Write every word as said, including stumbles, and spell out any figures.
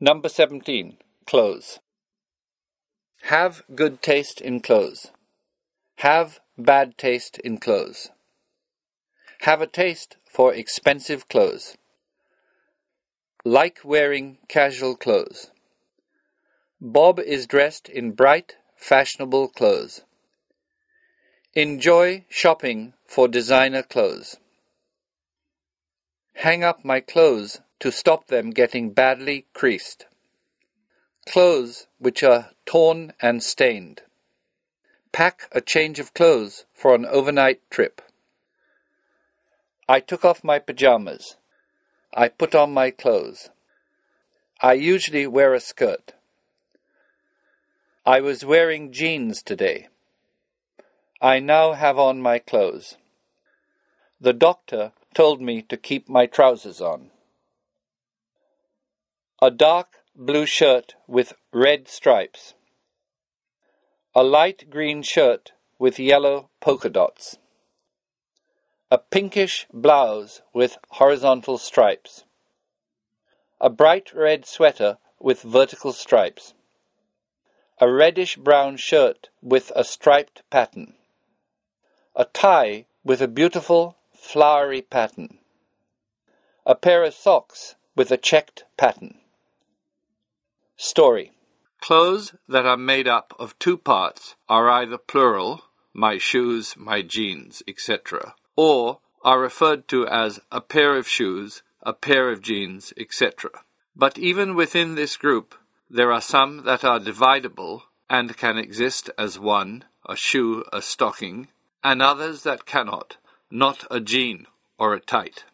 Number seventeen. Clothes. Have good taste in clothes. Have bad taste in clothes. Have a taste for expensive clothes. Like wearing casual clothes. Bob is dressed in bright, fashionable clothes. Enjoy shopping for designer clothes. Hang up my clothes to stop them getting badly creased. Clothes which are torn and stained. Pack a change of clothes for an overnight trip. I took off my pajamas. I put on my clothes. I usually wear a skirt. I was wearing jeans today. I now have on my clothes. The doctor told me to keep my trousers on. A dark blue shirt with red stripes. A light green shirt with yellow polka dots. A pinkish blouse with horizontal stripes. A bright red sweater with vertical stripes. A reddish-brown shirt with a striped pattern. A tie with a beautiful flowery pattern. A pair of socks with a checked pattern. Story. Clothes that are made up of two parts are either plural, my shoes, my jeans, et cetera, or are referred to as a pair of shoes, a pair of jeans, et cetera. But even within this group, there are some that are dividable and can exist as one, a shoe, a stocking, and others that cannot, not a jean or a tight.